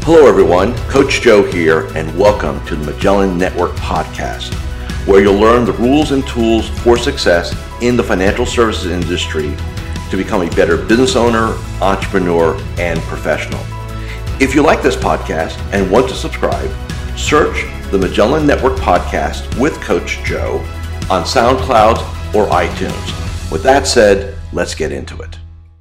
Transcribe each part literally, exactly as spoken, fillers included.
Hello everyone, Coach Joe here, and welcome to the Magellan Network Podcast, where you'll learn the rules and tools for success in the financial services industry to become a better business owner, entrepreneur, and professional. If you like this podcast and want to subscribe, search the Magellan Network Podcast with Coach Joe on SoundCloud or iTunes. With that said, let's get into it.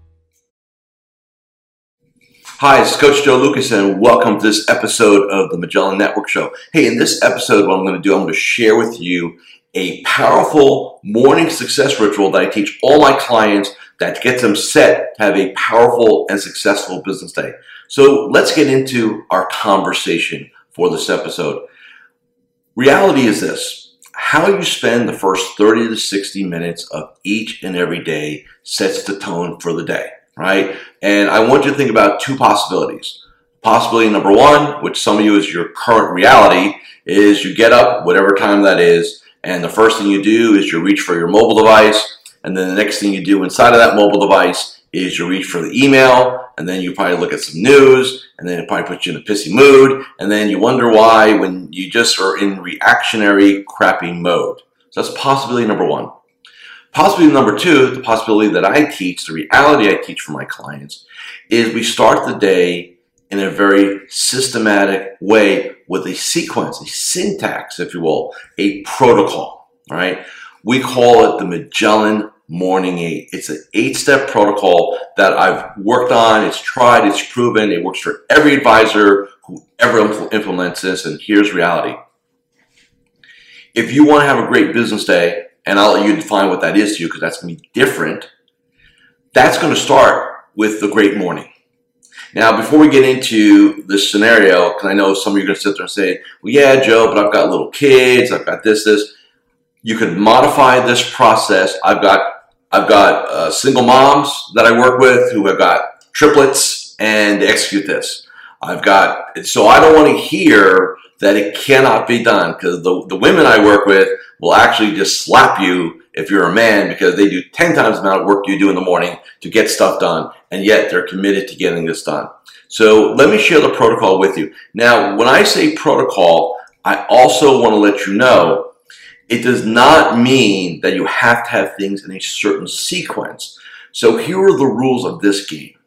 Hi, it's Coach Joe Lucas, and welcome to this episode of the Magellan Network Show. Hey, in this episode, what I'm going to do, I'm going to share with you a powerful morning success ritual that I teach all my clients that gets them set to have a powerful and successful business day. So let's get into our conversation for this episode. Reality is this: how you spend the first thirty to sixty minutes of each and every day sets the tone for the day. Right? And I want you to think about two possibilities. Possibility number one, which some of you is your current reality, is you get up, whatever time that is, and the first thing you do is you reach for your mobile device, and then the next thing you do inside of that mobile device is you reach for the email, and then you probably look at some news, and then it probably puts you in a pissy mood, and then you wonder why when you just are in reactionary, crappy mode. So that's possibility number one. Possibility number two, the possibility that I teach, the reality I teach for my clients, is we start the day in a very systematic way with a sequence, a syntax, if you will, a protocol, all right? We call it the Magellan Morning Eight. It's an eight-step protocol that I've worked on. It's tried, it's proven. It works for every advisor who ever impl- implements this, and here's reality. If you want to have a great business day, and I'll let you define what that is to you because that's going to be different, that's going to start with the great morning. Now, before we get into this scenario, because I know some of you are going to sit there and say, well, yeah, Joe, but I've got little kids, I've got this, this. You can modify this process. I've got I've got uh, single moms that I work with who have got triplets, and they execute this. I've got, so I don't want to hear that it cannot be done, because the, the women I work with will actually just slap you if you're a man, because they do ten times the amount of work you do in the morning to get stuff done, and yet they're committed to getting this done. So let me share the protocol with you. Now, when I say protocol, I also want to let you know it does not mean that you have to have things in a certain sequence. So here are the rules of this game.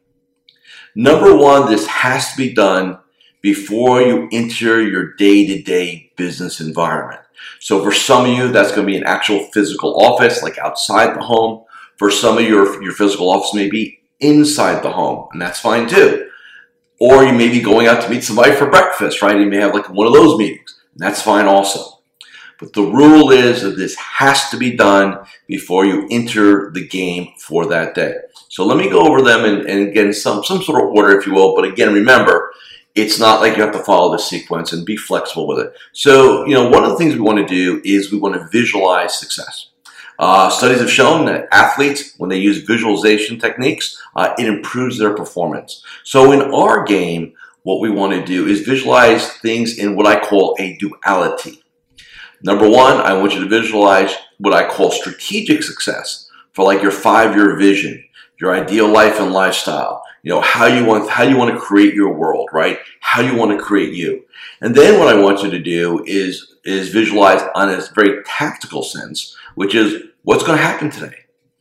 Number one, this has to be done before you enter your day-to-day business environment. So for some of you, that's going to be an actual physical office, like outside the home. For some of you, your, your physical office may be inside the home, and that's fine too. Or you may be going out to meet somebody for breakfast, right? You may have like one of those meetings, and that's fine also. But the rule is that this has to be done before you enter the game for that day. So let me go over them and, and again, some, some sort of order, if you will. But again, remember, it's not like you have to follow the sequence, and be flexible with it. So, you know, one of the things we want to do is we want to visualize success. Uh, studies have shown that athletes, when they use visualization techniques, uh, it improves their performance. So in our game, what we want to do is visualize things in what I call a duality. Number one, I want you to visualize what I call strategic success for like your five-year vision, your ideal life and lifestyle. You know, how you want how you want to create your world, right? How you want to create you. And then what I want you to do is, is visualize on a very tactical sense, which is what's going to happen today.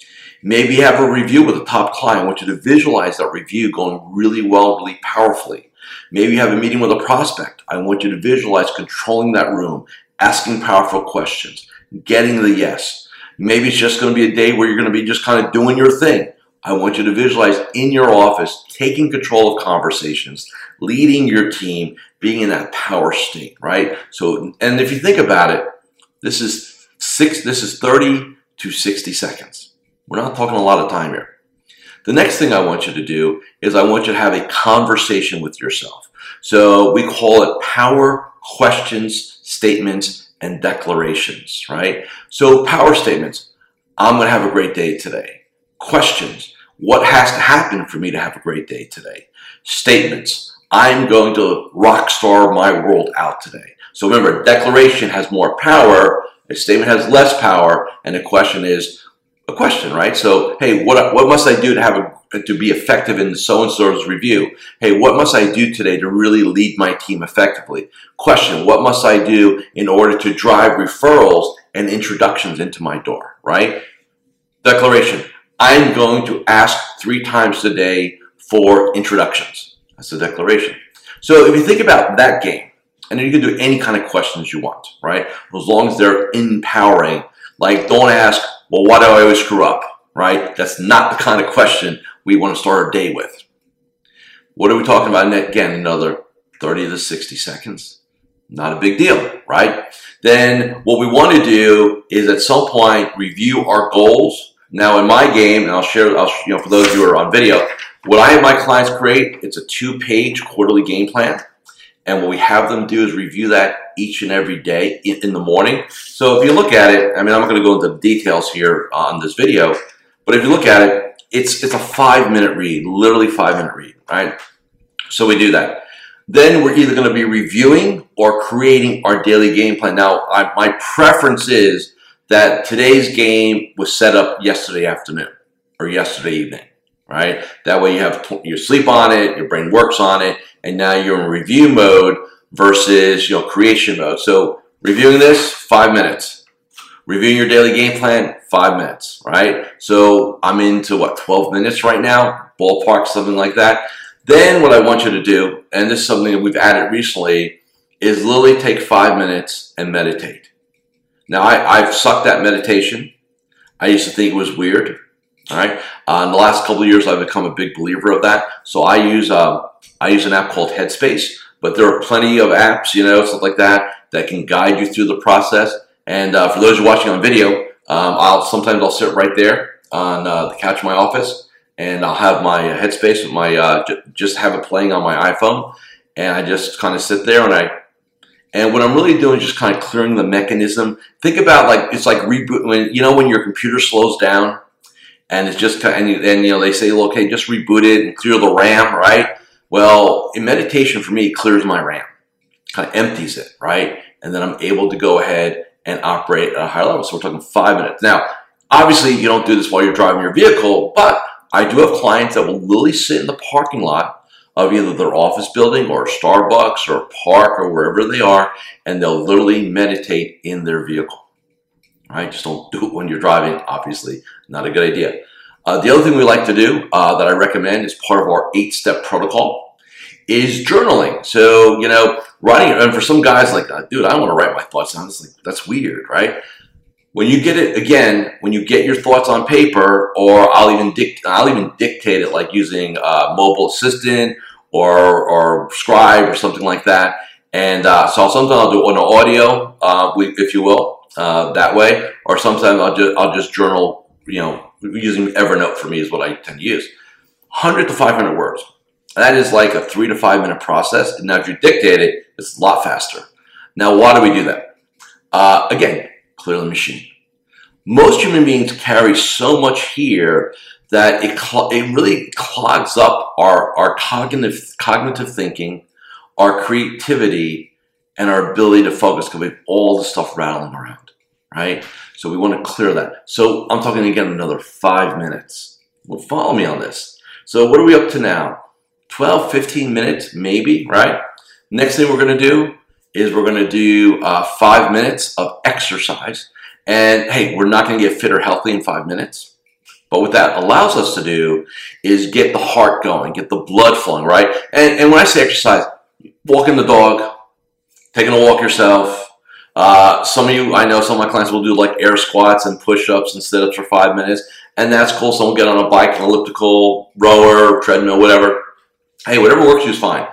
Maybe you have a review with a top client. I want you to visualize that review going really well, really powerfully. Maybe you have a meeting with a prospect. I want you to visualize controlling that room, asking powerful questions, getting the yes. Maybe it's just going to be a day where you're going to be just kind of doing your thing. I want you to visualize in your office, taking control of conversations, leading your team, being in that power state, right? So, and if you think about it, this is six, this is thirty to sixty seconds. We're not talking a lot of time here. The next thing I want you to do is I want you to have a conversation with yourself. So we call it power questions, statements, and declarations, right? So power statements: I'm going to have a great day today. Questions: what has to happen for me to have a great day today? Statements: I'm going to rock star my world out today. So remember, a declaration has more power, a statement has less power, and a question is a question, right? So, hey, what what must I do to have a to be effective in so-and-so's review. Hey, what must I do today to really lead my team effectively? Question, what must I do in order to drive referrals and introductions into my door, right? Declaration, I'm going to ask three times a day for introductions. That's the declaration. So if you think about that game, and then you can do any kind of questions you want, right? As long as they're empowering. Like, don't ask, well, why do I always screw up, right? That's not the kind of question we want to start our day with. What are we talking about? Again, another thirty to sixty seconds. Not a big deal, right? Then what we want to do is at some point review our goals. Now in my game, and I'll share, I'll, you know, for those of you who are on video, what I have my clients create, it's a two-page quarterly game plan. And what we have them do is review that each and every day in, in the morning. So if you look at it, I mean, I'm not going to go into the details here on this video, but if you look at it, it's it's a five-minute read, literally five-minute read, right? So we do that. Then we're either going to be reviewing or creating our daily game plan. Now, I, my preference is that today's game was set up yesterday afternoon or yesterday evening, right? That way you have you sleep on it, your brain works on it, and now you're in review mode versus, you know, creation mode. So reviewing this, five minutes. Reviewing your daily game plan, five minutes, right? So I'm into what, twelve minutes right now, ballpark, something like that. Then what I want you to do, and this is something that we've added recently, is literally take five minutes and meditate. Now I, I've sucked at meditation. I used to think it was weird. All right. Uh, in the last couple of years, I've become a big believer of that. So I use uh, I use an app called Headspace, but there are plenty of apps, you know, stuff like that, that can guide you through the process. And uh, for those who are watching on video, um, I'll sometimes I'll sit right there on uh, the couch of my office, and I'll have my uh, Headspace with my uh, j just have it playing on my iPhone, and I just kind of sit there and I. And what I'm really doing is just kind of clearing the mechanism. Think about like it's like reboot when you know when your computer slows down. And it's just, and, and you know, they say, well, okay, just reboot it and clear the RAM, right? Well, in meditation, for me, it clears my RAM, kind of empties it, right? And then I'm able to go ahead and operate at a higher level. So we're talking five minutes. Now, obviously, you don't do this while you're driving your vehicle, but I do have clients that will literally sit in the parking lot of either their office building or Starbucks or a park or wherever they are, and they'll literally meditate in their vehicle. Right? Just don't do it when you're driving, obviously. Not a good idea. Uh, the other thing we like to do uh, that I recommend is part of our eight-step protocol is journaling. So, you know, writing, and for some guys like, dude, I don't want to write my thoughts down. It's like, that's weird, right? When you get it, again, when you get your thoughts on paper, or I'll even, dict I'll even dictate it like using uh, Mobile Assistant or, or Scribe or something like that. And uh, so sometimes I'll do it on audio, uh, if you will. Uh, that way, or sometimes I'll just I'll just journal, you know, using Evernote for me is what I tend to use. one hundred to five hundred words. That is like a three to five minute process. And now if you dictate it, it's a lot faster. Now, why do we do that? Uh, again, clear the machine. Most human beings carry so much here that it it really clogs up our our cognitive cognitive thinking, our creativity, and our ability to focus because we have all the stuff rattling around. Right? So we want to clear that. So I'm talking again another five minutes. Well, follow me on this. So what are we up to now? twelve, fifteen minutes, maybe, right? Next thing we're going to do is we're going to do uh, five minutes of exercise. And hey, we're not going to get fit or healthy in five minutes. But what that allows us to do is get the heart going, get the blood flowing, right? And, and when I say exercise, walking the dog, taking a walk yourself. Uh, some of you, I know some of my clients will do like air squats and push-ups and sit-ups for five minutes. And that's cool. Someone get on a bike, an elliptical, rower, treadmill, whatever. Hey, whatever works for you is fine.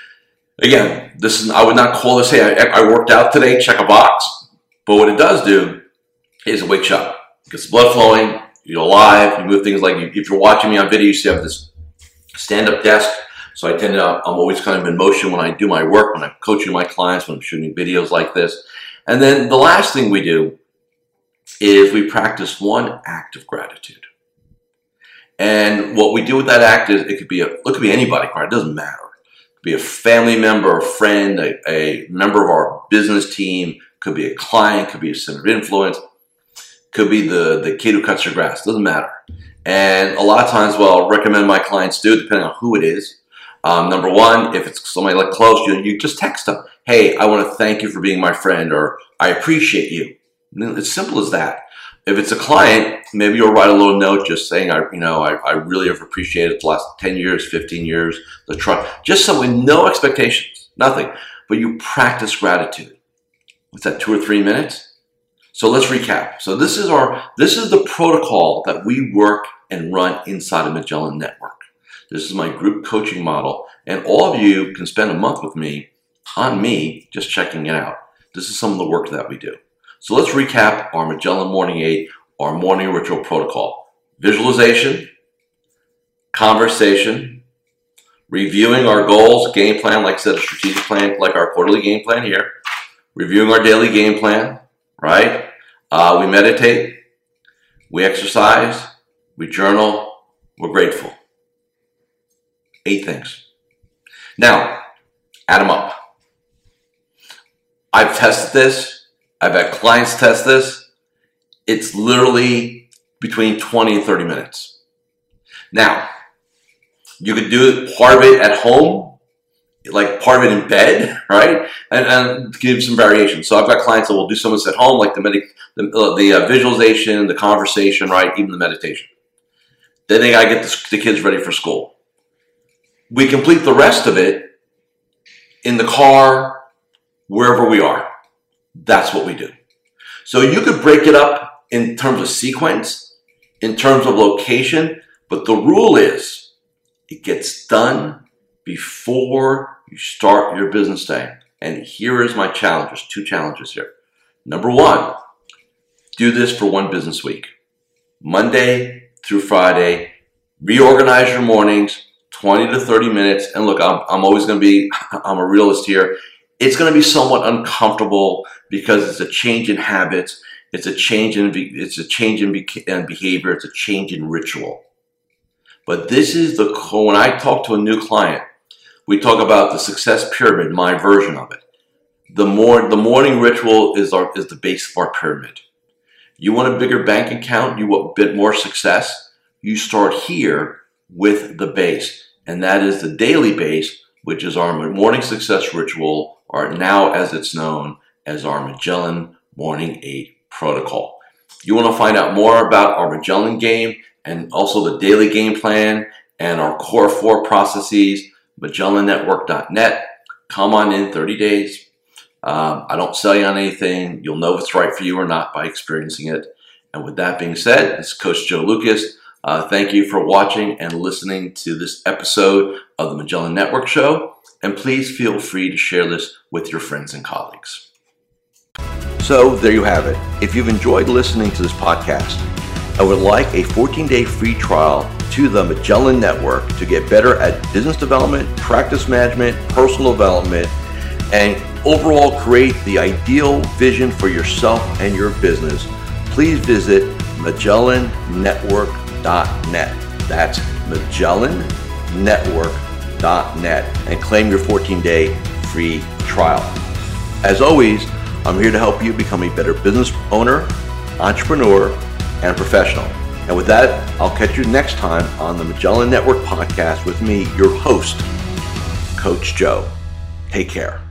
Again, this is, I would not call this, hey, I, I worked out today, check a box. But what it does do is it wakes you up. It gets the blood flowing, you're alive, you move things like, if you're watching me on video, you see I have this stand-up desk. So I tend to, I'm always kind of in motion when I do my work, when I'm coaching my clients, when I'm shooting videos like this. And then the last thing we do is we practice one act of gratitude. And what we do with that act is, it could be a, it could be anybody, it doesn't matter. It could be a family member, a friend, a, a member of our business team, could be a client, could be a center of influence, could be the, the kid who cuts your grass, doesn't matter. And a lot of times, what I'll recommend my clients do, depending on who it is, um, number one, if it's somebody like close, you, you just text them, hey, I want to thank you for being my friend, or I appreciate you. It's simple as that. If it's a client, maybe you'll write a little note just saying, I, you know, I, I really have appreciated the last ten years, fifteen years, the trust, just so with no expectations, nothing, but you practice gratitude. What's that, two or three minutes? So let's recap. So this is our, this is the protocol that we work and run inside of Magellan Network. This is my group coaching model, and all of you can spend a month with me on me just checking it out. This is some of the work that we do. So let's recap our Magellan Morning Eight, our morning ritual protocol. Visualization, conversation, reviewing our goals, game plan, like I said, a strategic plan, like our quarterly game plan here, reviewing our daily game plan, right? Uh, we meditate, we exercise, we journal, we're grateful. Eight things. Now, add them up. I've tested this. I've had clients test this. It's literally between twenty and thirty minutes. Now, you could do part of it at home, like part of it in bed, right? And, and give some variation. So I've got clients that will do some of this at home, like the, med the, uh, the uh, visualization, the conversation, right? Even the meditation. Then they got to get the, the kids ready for school. We complete the rest of it in the car, wherever we are. That's what we do. So you could break it up in terms of sequence, in terms of location, but the rule is it gets done before you start your business day. And here is my challenges, two challenges here. Number one, do this for one business week. Monday through Friday, reorganize your mornings, twenty to thirty minutes. And look, I'm, I'm always going to be, I'm a realist here. It's going to be somewhat uncomfortable because it's a change in habits. It's a change in, it's a change in behavior. It's a change in ritual. But this is the, when I talk to a new client, we talk about the success pyramid, my version of it. The more, the morning ritual is our, is the base of our pyramid. You want a bigger bank account, you want a bit more success, you start here with the base. And that is the daily base, which is our morning success ritual, or now as it's known as our Magellan Morning Eight protocol. You want to find out more about our Magellan game and also the daily game plan and our core four processes, Magellan Network dot net. Come on in, thirty days. Um, I don't sell you on anything. You'll know if it's right for you or not by experiencing it. And with that being said, this is Coach Joe Lucas. Uh, thank you for watching and listening to this episode of the Magellan Network Show. And please feel free to share this with your friends and colleagues. So there you have it. If you've enjoyed listening to this podcast, I would like a fourteen day free trial to the Magellan Network to get better at business development, practice management, personal development, and overall create the ideal vision for yourself and your business. Please visit Magellan Network dot net. That's Magellan Network dot net and claim your fourteen day free trial. As always, I'm here to help you become a better business owner, entrepreneur, and professional. And with that, I'll catch you next time on the Magellan Network podcast with me, your host, Coach Joe. Take care.